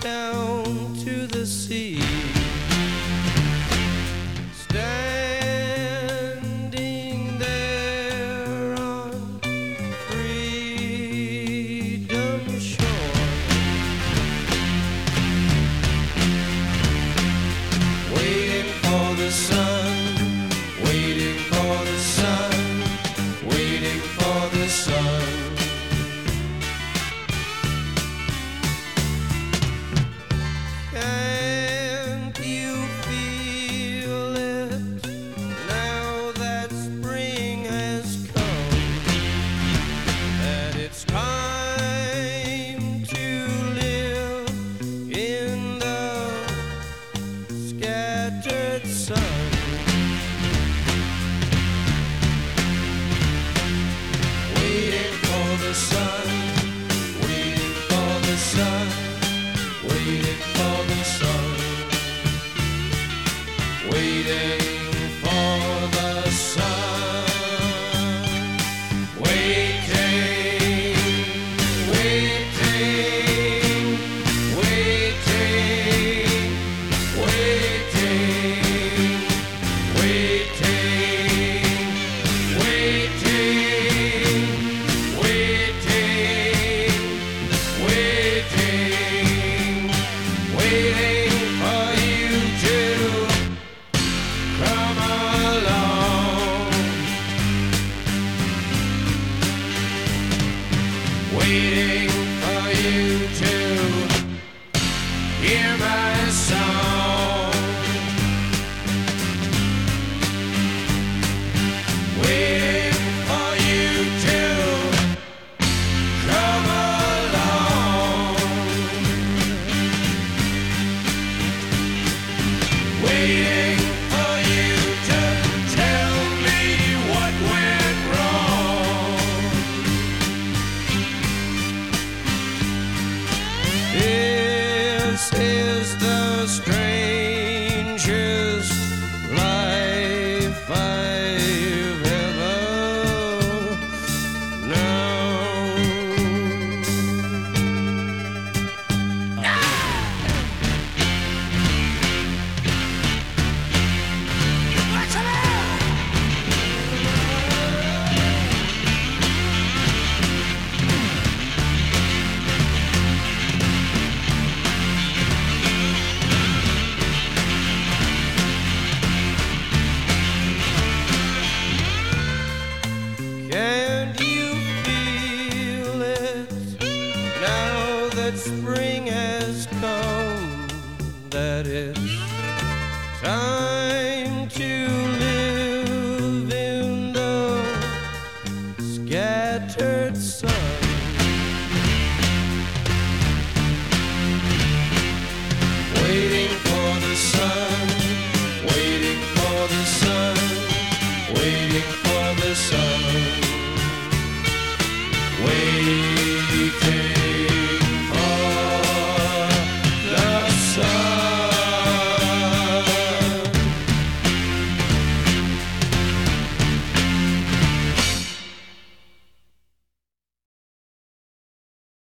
down to the sea. Standing there on freedom's shore, waiting for the sun, waiting for the sun, waiting for the sun. Can't you feel it now that spring has come? That it's time to live in the scattered sun. Waiting for the sun, waiting for the sun, waiting for the sun, waiting for the sun, waiting, waiting, waiting, waiting, waiting, waiting, waiting, waiting for you to come along. Waiting for you to hear my song. Waiting for you to come along. Waiting for you to tell me what went wrong. This is the strangest life I've ever known. Can't you feel it now that spring